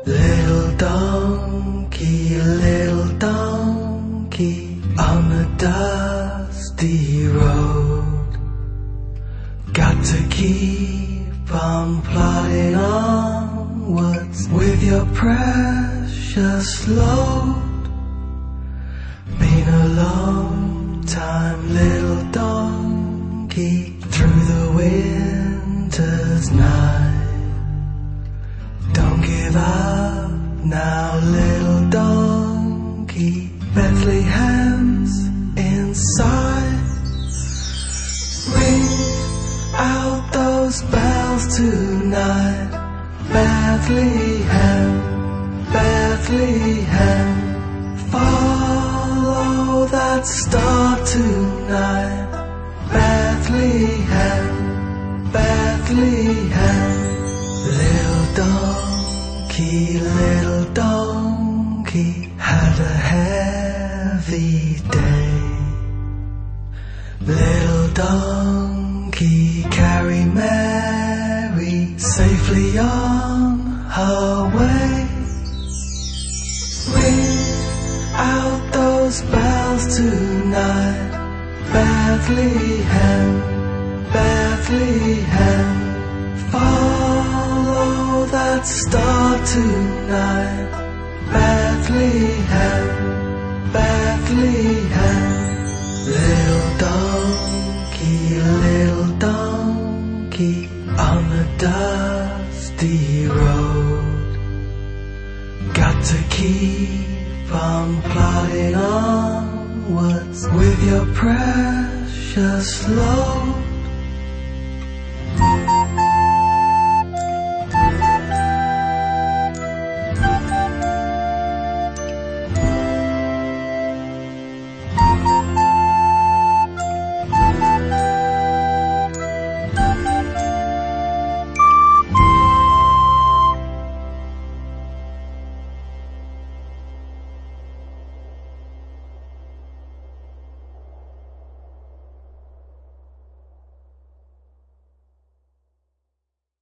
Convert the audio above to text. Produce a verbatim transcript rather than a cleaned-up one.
Little donkey, little donkey, on the dusty road. Got to keep on plodding onwards with your precious load. Been a long time, little donkey, through the winter's night. Don't give up now, little donkey, Bethlehem's in sight. Ring out those bells tonight, Bethlehem, Bethlehem. Follow that star tonight, Bethlehem, Bethlehem. Little donkey, little donkey, had a heavy day. Little donkey, carry Mary safely on her way. Ring out those bells tonight, Bethlehem, Bethlehem. Follow that star tonight, Bethlehem, Bethlehem. Little donkey, little donkey, on the dusty road. Got to keep on plodding onwards with your precious load.